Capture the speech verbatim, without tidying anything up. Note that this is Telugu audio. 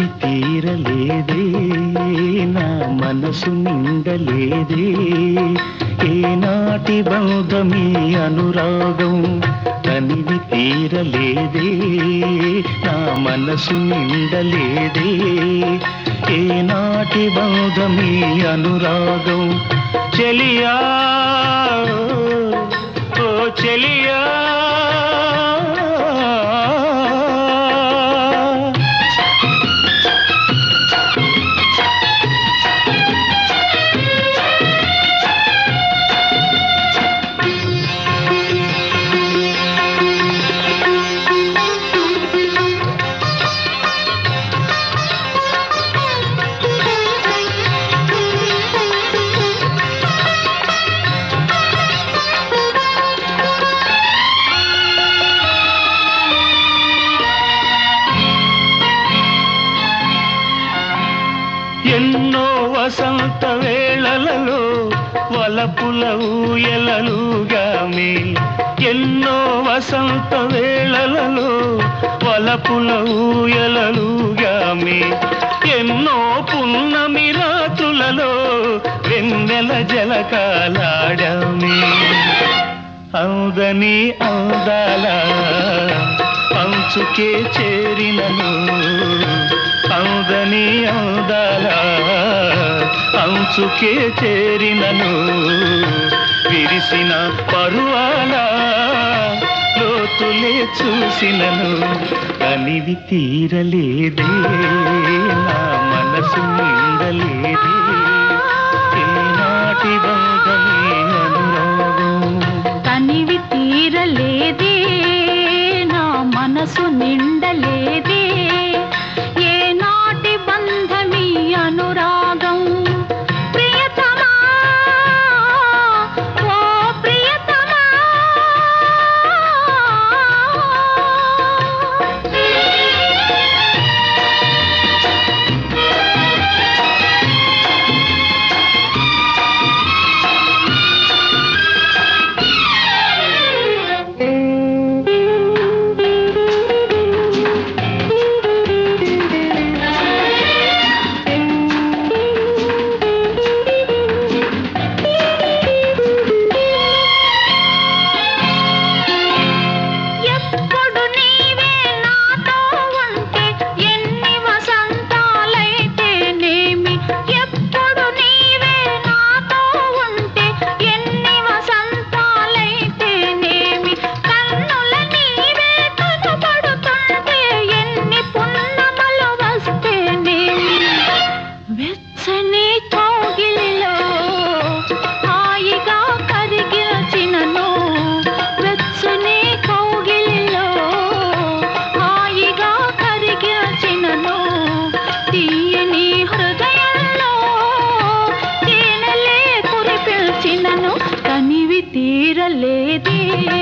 తీరలేదే నా మనసు నిండలేదే ఏనాటి బంధమీ అనురాగం తనివి తీరలేదే నా మనసు నిండలేదే ఏనాటి బంధమీ అనురాగం చెలియా ఓ చెలియా ఎన్నో వసంత వేళలలో వలపుల ఊయలలుగామే ఎన్నో వసంత వేళలలో వలపుల ఊయలలుగామే ఎన్నో పున్నమి రాత్రులలో వెన్నెల జలకాలాడామే అందని అందాల అంచుకే చేరినను అందని అందాల అంచుకే చేరినను విరిసిన పరువాల లోతులే చూసినను కనివి తీరలేదే నా మనసు నిండలేదే ఏనాటి బంధమే అనురాగం కనివి తీరలేదే నా మనసు నిండలేదే ఏనాటి బంధమీ అనురాగం ప్రియతమా ఓ ప్రియతమా తీరలేదే